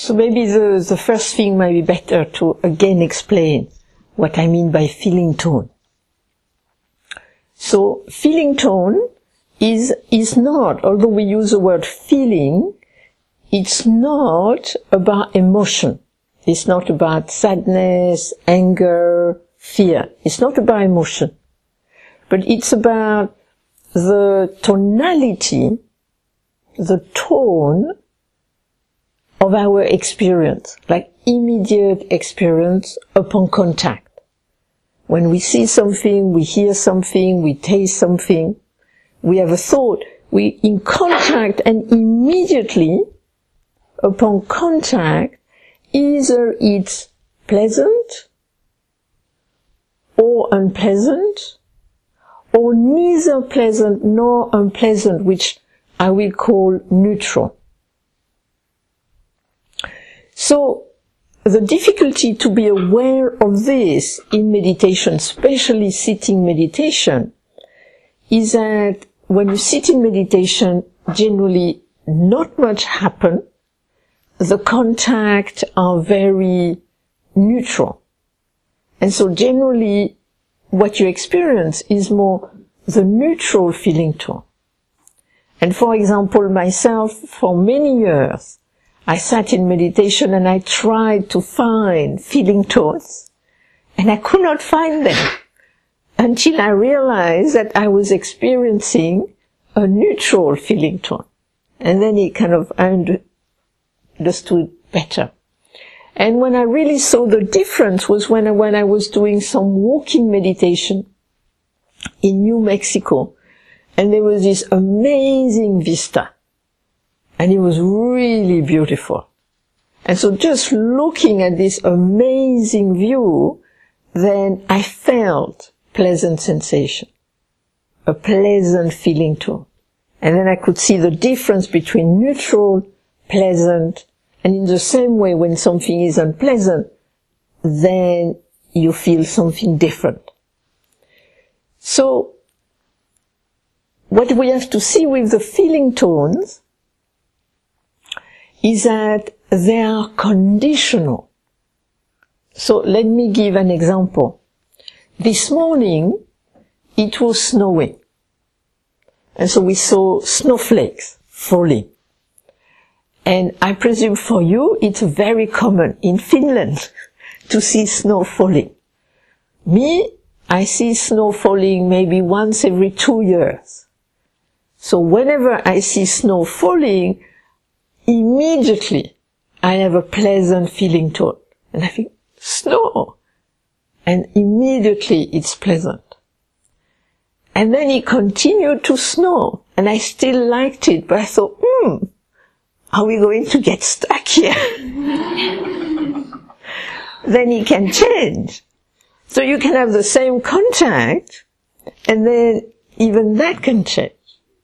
So maybe the first thing might be better to again explain what I mean by feeling tone. So feeling tone is not, although we use the word feeling, it's not about emotion. It's not about sadness, anger, fear. It's not about emotion. But it's about the tonality, the tone of our experience, like immediate experience upon contact. When we see something, we hear something, we taste something, we have a thought, we in contact, and immediately upon contact, either it's pleasant or unpleasant, or neither pleasant nor unpleasant, which I will call neutral. So, the difficulty to be aware of this in meditation, especially sitting meditation, is that when you sit in meditation, generally not much happens. The contact are very neutral. And so generally what you experience is more the neutral feeling tone. And for example, myself, for many years, I sat in meditation and I tried to find feeling tones, and I could not find them until I realized that I was experiencing a neutral feeling tone. And then it kind of understood better. And when I really saw the difference was when I was doing some walking meditation in New Mexico, and there was this amazing vista, and it was really beautiful. And so just looking at this amazing view, then I felt pleasant sensation, a pleasant feeling tone. And then I could see the difference between neutral, pleasant, and in the same way when something is unpleasant, then you feel something different. So, what we have to see with the feeling tones is that they are conditional. So let me give an example. This morning, it was snowing. And so we saw snowflakes falling. And I presume for you, it's very common in Finland to see snow falling. Me, I see snow falling maybe once every 2 years. So whenever I see snow falling, immediately I have a pleasant feeling tone. And I think, snow! And immediately it's pleasant. And then it continued to snow, and I still liked it, but I thought, are we going to get stuck here? Then it can change. So you can have the same contact, and then even that can change.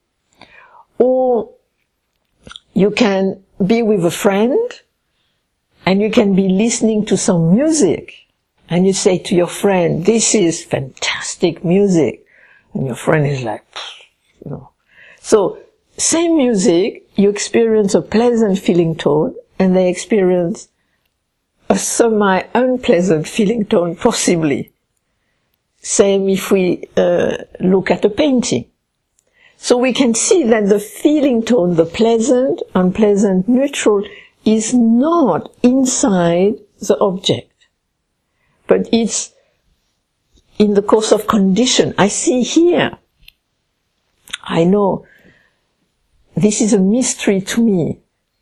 Or you can be with a friend, and you can be listening to some music, and you say to your friend, this is fantastic music. And your friend is like, you know. So, same music, you experience a pleasant feeling tone, and they experience a semi-unpleasant feeling tone, possibly. Same if we look at a painting. So we can see that the feeling tone, the pleasant, unpleasant, neutral, is not inside the object, but it's in the course of condition. I see here, I know, this is a mystery to me.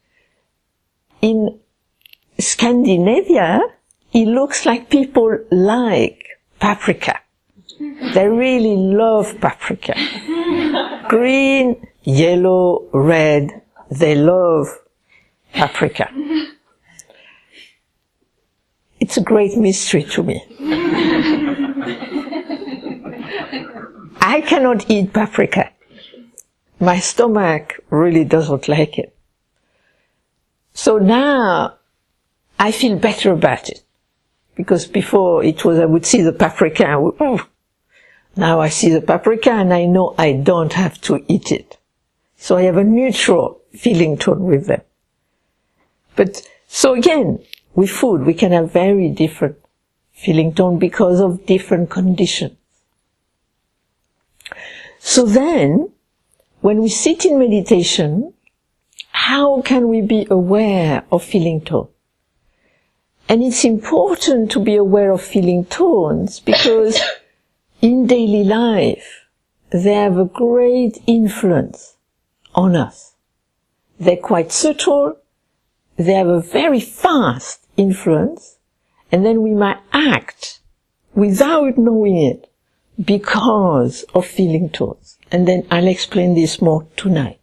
In Scandinavia, it looks like people like paprika. They really love paprika. Green, yellow, red, they love paprika. It's a great mystery to me. I cannot eat paprika. My stomach really doesn't like it. So now I feel better about it. Because before it was I would see the paprika and now I see the paprika and I know I don't have to eat it. So I have a neutral feeling tone with them. But So again, with food, we can have very different feeling tone because of different conditions. So then, when we sit in meditation, how can we be aware of feeling tone? And it's important to be aware of feeling tones because in daily life, they have a great influence on us. They're quite subtle, they have a very fast influence, and then we might act without knowing it because of feeling tones. And then I'll explain this more tonight.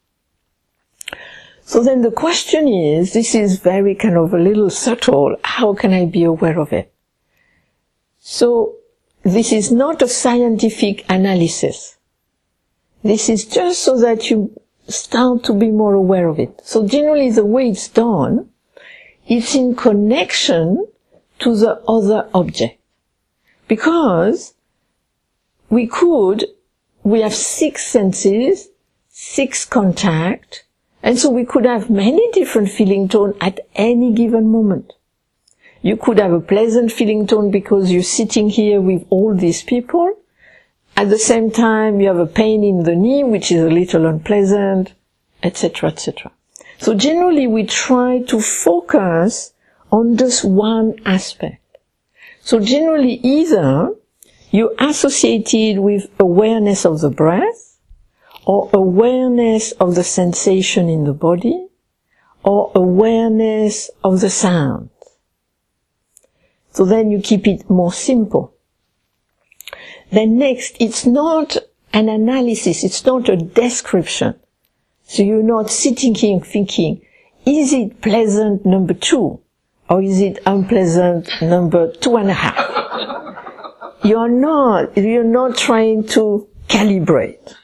So then the question is, this is very kind of a little subtle, how can I be aware of it? So this is not a scientific analysis. This is just so that you start to be more aware of it. So generally the way it's done, it's in connection to the other object. Because we have 6 senses, 6 contact, and so we could have many different feeling tone at any given moment. You could have a pleasant feeling tone because you're sitting here with all these people. At the same time, you have a pain in the knee, which is a little unpleasant, etc., etc. So generally, we try to focus on just one aspect. So generally, either you associate it with awareness of the breath, or awareness of the sensation in the body, or awareness of the sound. So then you keep it more simple. Then next, it's not an analysis, it's not a description. So you're not sitting here thinking, is it pleasant number 2? Or is it unpleasant number 2.5? You're not trying to calibrate.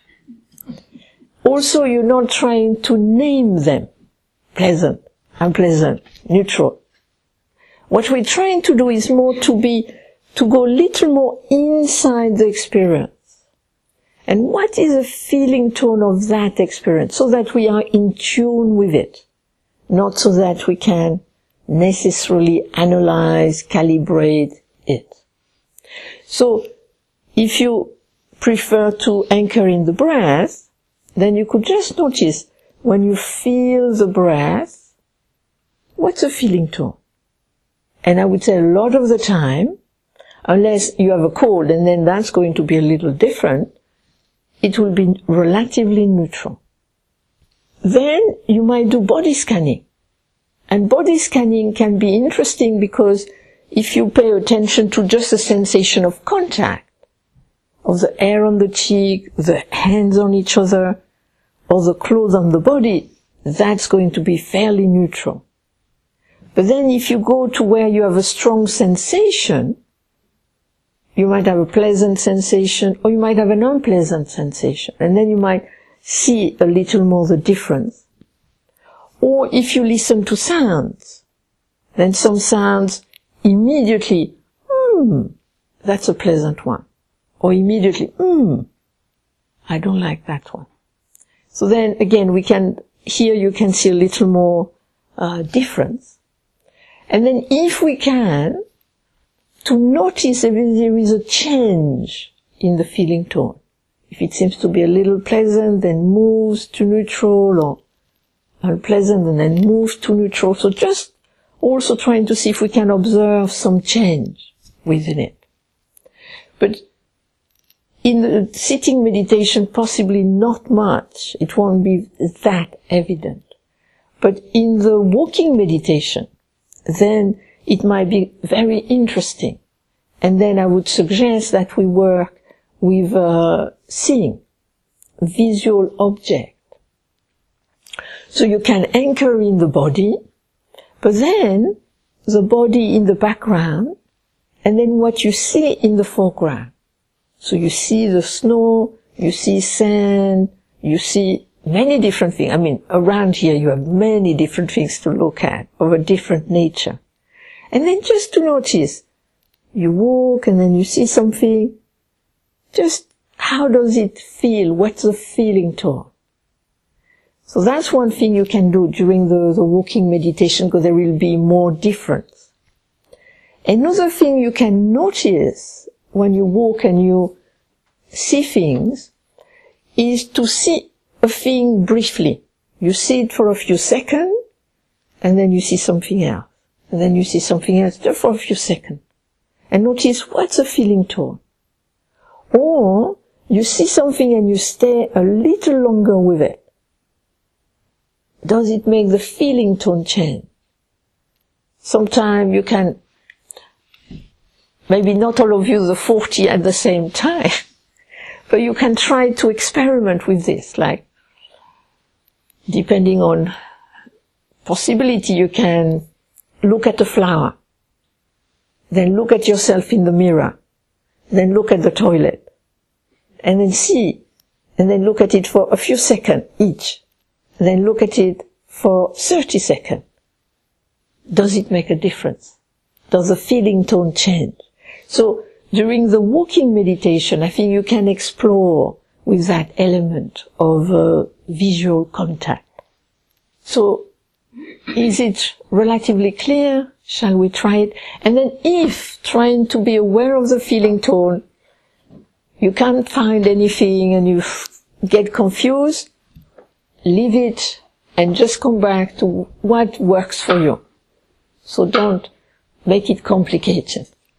Also, you're not trying to name them. Pleasant, unpleasant, neutral. What we're trying to do is more to go a little more inside the experience. And what is the feeling tone of that experience? So that we are in tune with it. Not so that we can necessarily analyze, calibrate it. So, if you prefer to anchor in the breath, then you could just notice when you feel the breath, what's the feeling tone? And I would say a lot of the time, unless you have a cold and then that's going to be a little different, it will be relatively neutral. Then you might do body scanning. And body scanning can be interesting because if you pay attention to just the sensation of contact, of the air on the cheek, the hands on each other, or the clothes on the body, that's going to be fairly neutral. But then if you go to where you have a strong sensation, you might have a pleasant sensation, or you might have an unpleasant sensation, and then you might see a little more the difference. Or if you listen to sounds, then some sounds immediately, that's a pleasant one. Or immediately, I don't like that one. So then again, here you can see a little more difference. And then if we can, to notice if there is a change in the feeling tone. If it seems to be a little pleasant, then moves to neutral, or unpleasant and then moves to neutral. So just also trying to see if we can observe some change within it. But in the sitting meditation, possibly not much. It won't be that evident. But in the walking meditation, then it might be very interesting. And then I would suggest that we work with seeing, visual object. So you can anchor in the body, but then the body in the background, and then what you see in the foreground. So you see the snow, you see sand, you see many different things. I mean, around here you have many different things to look at of a different nature. And then just to notice, you walk and then you see something, just how does it feel? What's the feeling tone? So that's one thing you can do during the walking meditation, because there will be more difference. Another thing you can notice when you walk and you see things is to see a thing briefly. You see it for a few seconds, and then you see something else. And then you see something else just for a few seconds. And notice what's the feeling tone. Or you see something and you stay a little longer with it. Does it make the feeling tone change? Sometimes you can, maybe not all of you the 40 at the same time, but you can try to experiment with this, like, depending on possibility, you can look at a flower, then look at yourself in the mirror, then look at the toilet, and then see, and then look at it for a few seconds each, then look at it for 30 seconds. Does it make a difference? Does the feeling tone change? So during the walking meditation, I think you can explore with that element of visual contact. So is it relatively clear? Shall we try it? And then if trying to be aware of the feeling tone, you can't find anything and you get confused, leave it and just come back to what works for you. So don't make it complicated.